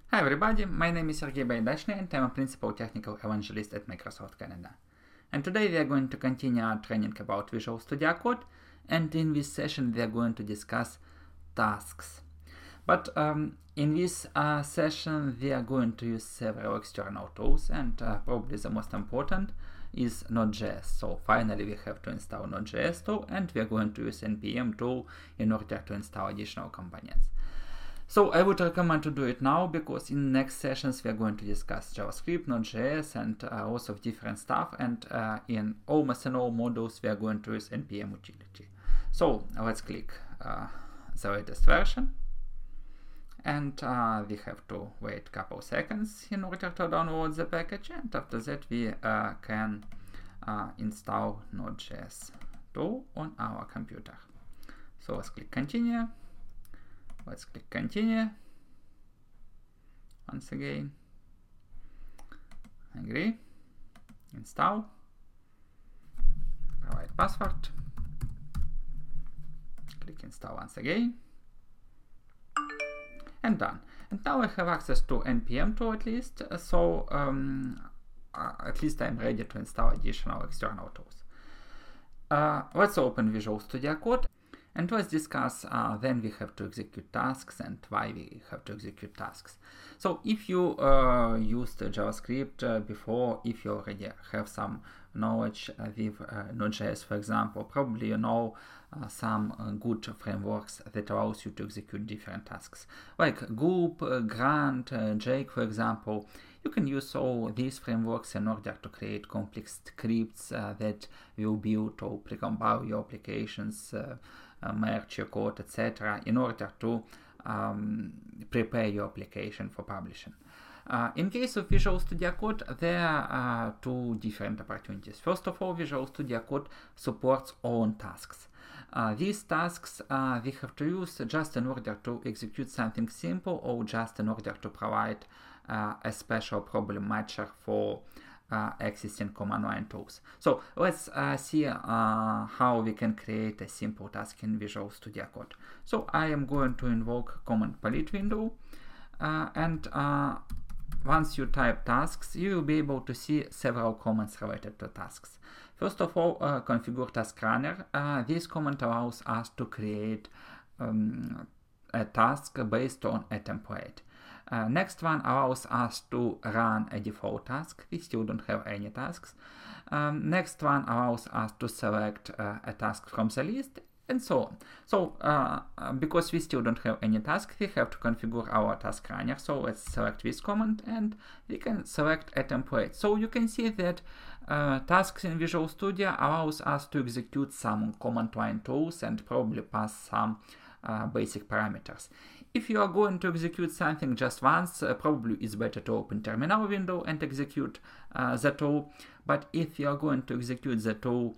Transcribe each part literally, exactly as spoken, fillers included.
Hi everybody, my name is Sergey Baidashny and I'm a Principal Technical Evangelist at Microsoft Canada. And today we are going to continue our training about Visual Studio Code, and in this session we are going to discuss tasks. But um, in this uh, session we are going to use several external tools, and uh, probably the most important is Node.js. So finally we have to install Node.js tool, and we are going to use N P M tool in order to install additional components. So I would recommend to do it now, because in next sessions we are going to discuss JavaScript, Node.js, and uh, lots of different stuff, and uh, in almost in all modules we are going to use N P M utility. So let's click uh, the latest version, and uh, we have to wait a couple seconds in order to download the package, and after that we uh, can uh, install Node.js tool on our computer. So let's click continue. Let's click continue. Once again. Agree. Install. Provide password. Click install once again. And done. And now I have access to N P M tool at least. So um, uh, at least I'm ready to install additional external tools. Uh, let's open Visual Studio Code. And let's discuss uh, when we have to execute tasks and why we have to execute tasks. So if you uh, used JavaScript uh, before, if you already have some knowledge uh, with uh, Node.js, for example, probably you know uh, some uh, good frameworks that allows you to execute different tasks. Like Gulp, uh, Grunt, uh, Jake, for example. You can use all these frameworks in order to create complex scripts uh, that will build or precompile your applications, uh, uh, merge your code, et cetera, in order to um, prepare your application for publishing. Uh, in case of Visual Studio Code, there are uh, two different opportunities. First of all, Visual Studio Code supports own tasks. Uh, these tasks uh, we have to use just in order to execute something simple, or just in order to provide uh, a special problem matcher for uh, existing command line tools. So let's uh, see uh, how we can create a simple task in Visual Studio Code. So I am going to invoke command palette window, uh, and uh, once you type tasks, you will be able to see several commands related to tasks. First of all, uh, configure task runner. Uh, this command allows us to create um, a task based on a template. Uh, next one allows us to run a default task. We still don't have any tasks. Um, next one allows us to select uh, a task from the list, and so on. So uh, because we still don't have any task, we have to configure our task runner. So let's select this command, and we can select a template. So you can see that uh, tasks in Visual Studio allows us to execute some command line tools and probably pass some uh, basic parameters. If you are going to execute something just once, uh, probably it's better to open terminal window and execute uh, the tool. But if you are going to execute the tool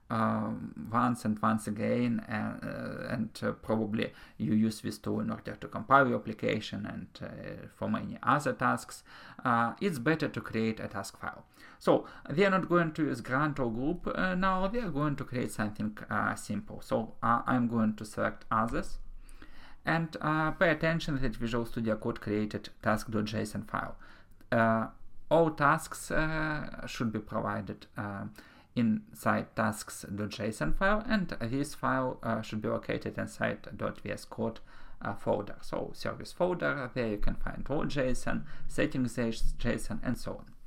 um, once and once again, uh, and uh, probably you use this tool in order to compile your application and uh, for many other tasks, uh, it's better to create a task file. So we are not going to use Grunt or Gulp uh, now. We are going to create something uh, simple. So uh, I'm going to select others. And uh, pay attention that Visual Studio Code created task.json file. Uh, all tasks uh, should be provided uh, inside tasks.json file, and this file uh, should be located inside .vscode uh, folder. So service folder, there you can find all JSON, settings.json, and so on.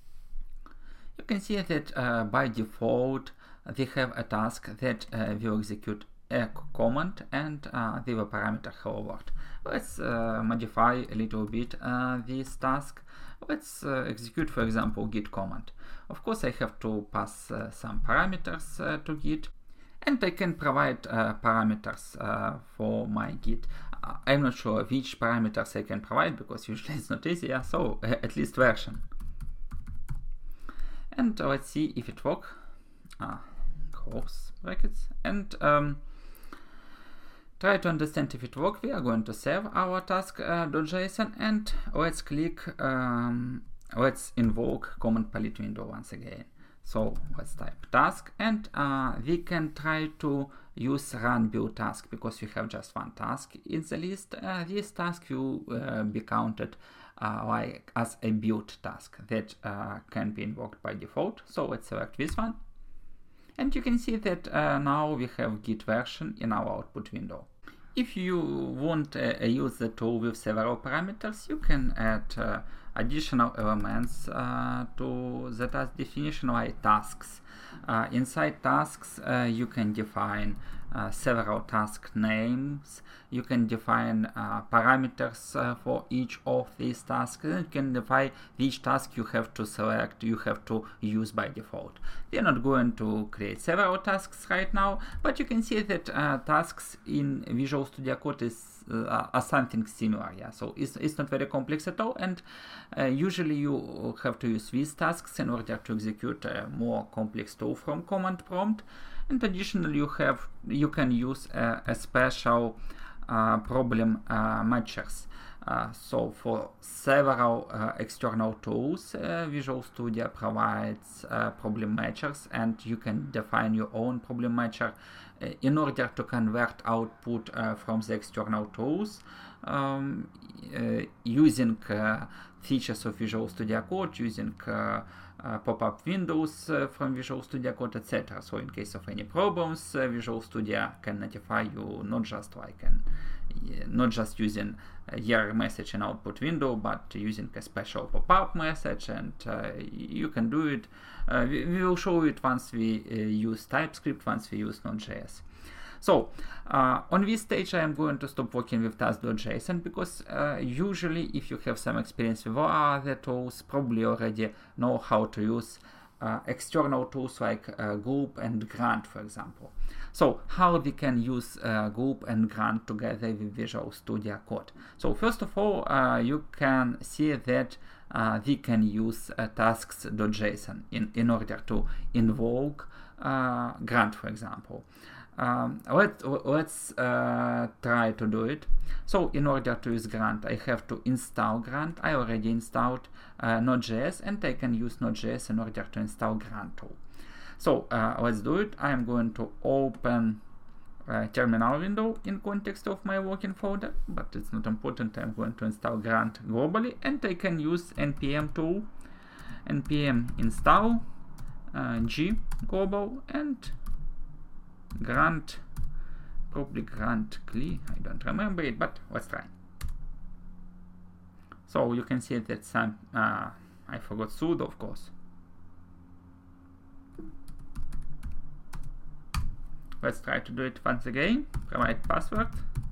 You can see that uh, by default we have a task that uh, will execute echo command and uh, with a parameter hello world. Let's uh, modify a little bit uh, this task. Let's uh, execute, for example, git command. Of course, I have to pass uh, some parameters uh, to git, and I can provide uh, parameters uh, for my git. Uh, I'm not sure which parameters I can provide, because usually it's not easy, yeah? So uh, at least version. And uh, let's see if it works. Ah, close brackets. And um, try to understand if it works. We are going to save our task.json, uh, and let's click, um, let's invoke command palette window once again. So let's type task, and uh, we can try to use run build task because we have just one task in the list. Uh, this task will uh, be counted uh, like as a build task that uh, can be invoked by default. So let's select this one, and you can see that uh, now we have Git version in our output window. If you want uh, use the tool with several parameters, you can add uh, additional elements uh, to the task definition, like tasks. Uh, inside tasks, uh, you can define uh, several task names. You can define uh, parameters uh, for each of these tasks. And you can define which task you have to select, you have to use by default. We are not going to create several tasks right now, but you can see that uh, tasks in Visual Studio Code is uh, are something similar. Yeah, so it's, it's not very complex at all, and uh, usually you have to use these tasks in order to execute a more complex tool from command prompt. And additionally, you have you can use a, a special uh, problem uh, matchers. Uh, so for several uh, external tools, uh, Visual Studio provides uh, problem matchers, and you can define your own problem matcher uh, in order to convert output uh, from the external tools um, uh, using uh, features of Visual Studio Code, using uh, uh, pop-up windows uh, from Visual Studio Code, et cetera. So in case of any problems, uh, Visual Studio can notify you not just like an not just using a error message in output window, but using a special pop-up message, and uh, you can do it. Uh, we, we will show it once we uh, use TypeScript, once we use Node.js. So uh, on this stage, I am going to stop working with task.json because uh, usually if you have some experience with other tools, probably already know how to use uh, external tools like uh, Gulp and Grunt, for example. So how we can use uh, Gulp and Grunt together with Visual Studio Code? So first of all, uh, you can see that uh, we can use uh, tasks.json in, in order to invoke uh, Grunt, for example. Um, let, let's uh, try to do it. So in order to use Grunt, I have to install Grunt. I already installed uh, Node.js, and I can use Node.js in order to install Grunt tool. So uh, let's do it. I am going to open a terminal window in context of my working folder, but it's not important. I'm going to install Grunt globally, and I can use npm tool, npm install uh, g global, and Grunt, probably Grunt cli, I don't remember it, but let's try. So you can see that some, uh, I forgot sudo, of course. Let's try to do it once again. Provide password.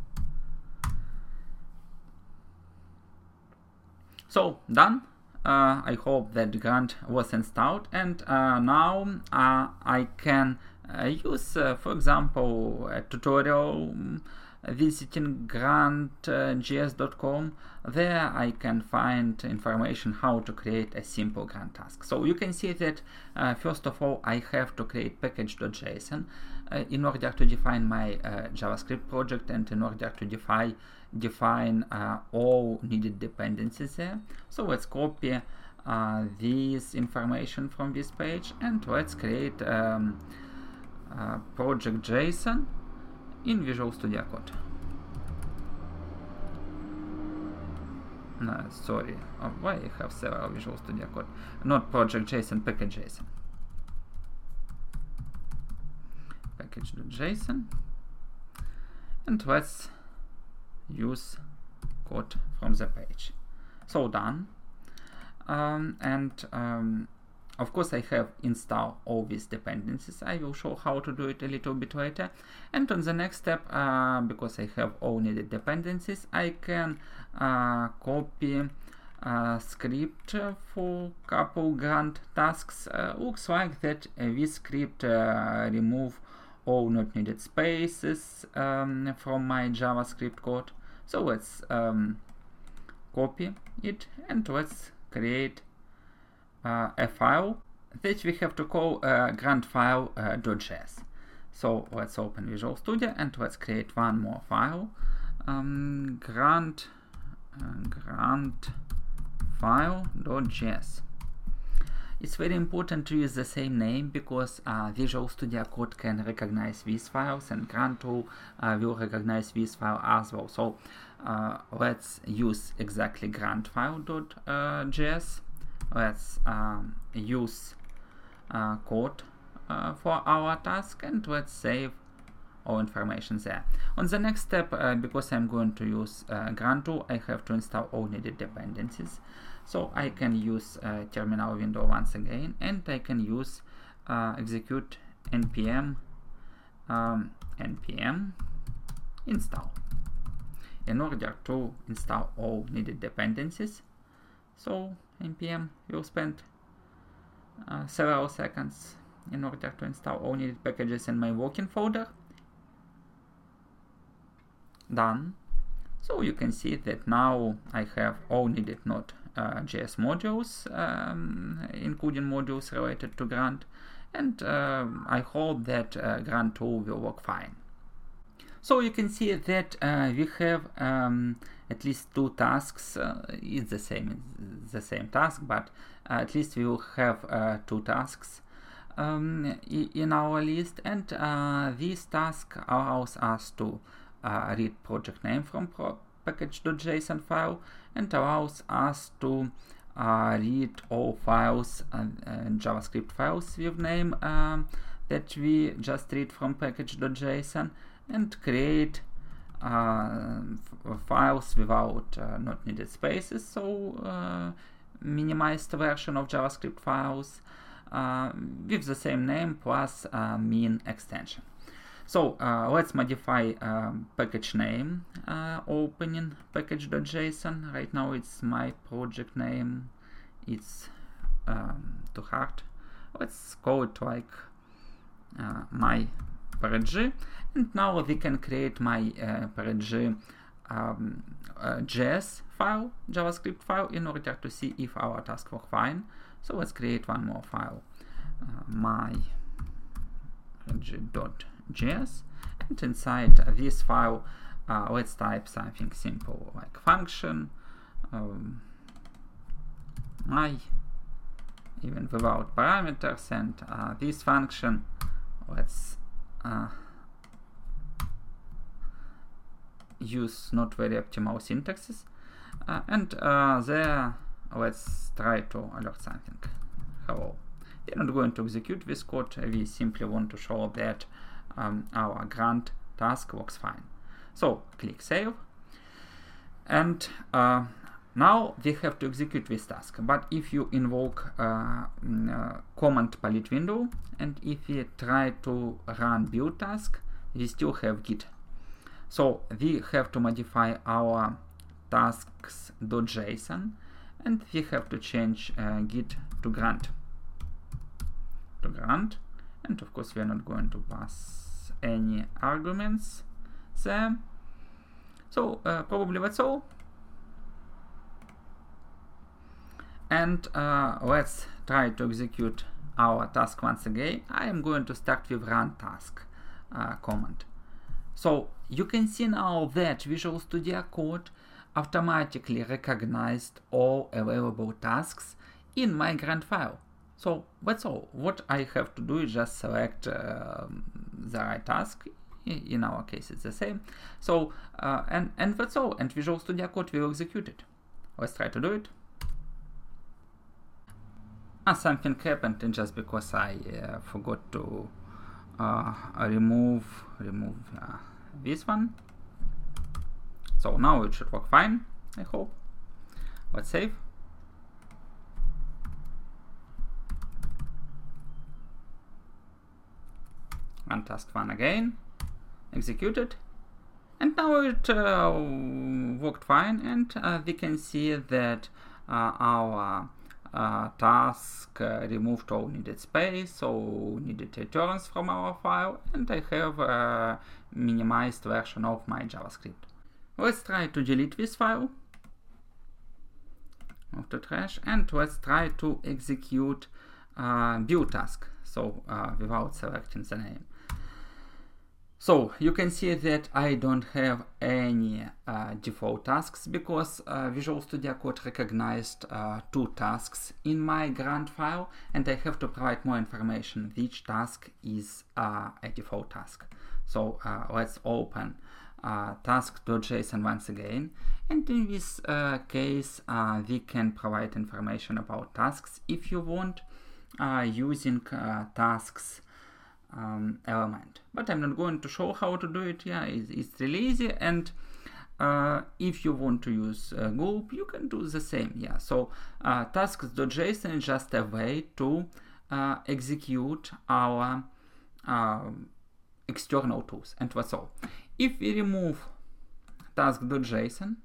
So done. Uh, I hope that Grunt was installed, and uh, now uh, I can uh, use, uh, for example, a tutorial um, visiting grunt J S dot com. There I can find information how to create a simple Grunt task. So you can see that uh, first of all I have to create package.json uh, in order to define my uh, JavaScript project, and in order to define define uh, all needed dependencies there. So let's copy uh, this information from this page, and let's create um, uh, project.json in Visual Studio Code. No, sorry, oh, why I have several Visual Studio Code? Not project.json, package.json. Package.json, and let's use code from the page. So done. Um, and um, of course I have installed all these dependencies. I will show how to do it a little bit later. And on the next step, uh, because I have all needed dependencies, I can uh, copy a script for couple Grunt tasks. Uh, looks like that uh, this script uh, remove all not needed spaces um, from my JavaScript code. So let's um, copy it, and let's create uh, a file that we have to call uh, grunt file uh, .js. So let's open Visual Studio, and let's create one more file, um, grunt uh, grunt file.js. it's very important to use the same name because uh, Visual Studio Code can recognize these files and Grantool uh, will recognize this file as well. So uh, let's use exactly grantfile.js. Let's um, use uh, code uh, for our task, and let's save all information there. On the next step, uh, because I'm going to use uh, Grantool, I have to install all needed dependencies. So I can use uh, terminal window once again, and I can use uh, execute npm um, npm install in order to install all needed dependencies. So npm will spend uh, several seconds in order to install all needed packages in my working folder. Done. So you can see that now I have all needed Node.js uh, modules, um, including modules related to Grant, and uh, I hope that uh, Grantool will work fine. So you can see that uh, we have um, at least two tasks. Uh, it's the same, it's the same task, but uh, at least we will have uh, two tasks um, in our list, and uh, this task allows us to Uh, read project name from pro package.json file and allows us to uh, read all files and, and JavaScript files with name um, that we just read from package.json and create uh, files without uh, not needed spaces, so uh, minimized version of JavaScript files uh, with the same name plus uh, min extension. So uh, let's modify um, package name uh, opening package.json. Right now it's my project name, it's um, too hard. Let's call it like uh, my PRG, and now we can create my uh, PRG um, uh, J S file, JavaScript file, in order to see if our task works fine. So let's create one more file, uh, my PRG.js, and inside this file uh, let's type something simple like function, um, my, even without parameters, and uh, this function, let's uh, use not very optimal syntaxes, uh, and uh, there let's try to alert something. Hello. We're not going to execute this code, we simply want to show that um, our Grant task works fine. So click save, and uh, now we have to execute this task. But if you invoke uh, uh, command palette window, and if we try to run build task, we still have git. So we have to modify our tasks.json, and we have to change uh, git to Grant. To Grant, and of course we are not going to pass any arguments there. So uh, probably that's all. And uh, let's try to execute our task once again. I am going to start with run task uh, command. So you can see now that Visual Studio Code automatically recognized all available tasks in my Grant file. So that's all. What I have to do is just select uh, the right task. In our case, it's the same. So uh, and and that's all. And Visual Studio Code will execute it. Let's try to do it. Ah, something happened, and just because I uh, forgot to uh, remove remove uh, this one. So now it should work fine, I hope. Let's save. Run task one again, execute it, and now it uh, worked fine, and uh, we can see that uh, our uh, task uh, removed all needed space, all needed returns from our file, and I have a minimized version of my JavaScript. Let's try to delete this file of the trash, and let's try to execute uh, build task, so uh, without selecting the name. So you can see that I don't have any uh, default tasks because uh, Visual Studio Code recognized uh, two tasks in my grant file, and I have to provide more information which task is uh, a default task. So uh, let's open uh, task.json once again, and in this uh, case uh, we can provide information about tasks if you want uh, using uh, tasks Um, element, but I'm not going to show how to do it. Yeah, it's, it's really easy, and uh, if you want to use a group, you can do the same. Yeah, so uh, tasks.json is just a way to uh, execute our uh, external tools, and that's all. If we remove task.json,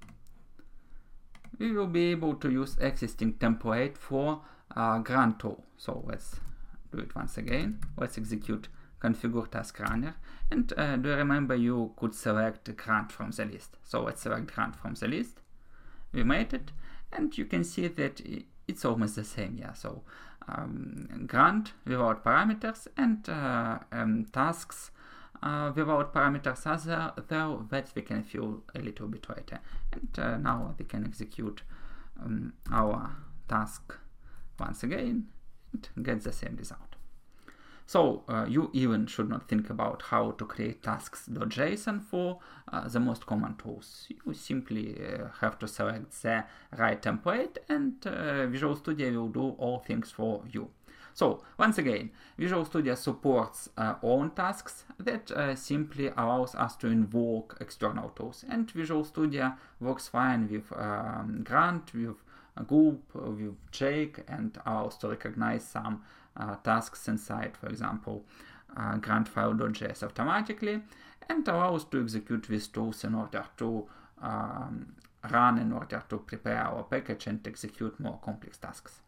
we will be able to use existing template for uh, grant tool. So let's do it once again. Let's execute configure task runner, and uh, do you remember you could select grant from the list? So let's select grant from the list. We made it, and you can see that it's almost the same. Yeah, so um, grant without parameters and uh, um, tasks uh, without parameters are there, there that we can fill a little bit later. And uh, now we can execute um, our task once again and get the same result. So uh, you even should not think about how to create tasks.json for uh, the most common tools. You simply uh, have to select the right template, and uh, Visual Studio will do all things for you. So once again, Visual Studio supports uh, own tasks that uh, simply allows us to invoke external tools, and Visual Studio works fine with um, grant, with a group, with Jake, and allows to recognize some uh, tasks inside, for example, uh, grant file.js automatically, and allows to execute these tools in order to um, run, in order to prepare our package and execute more complex tasks.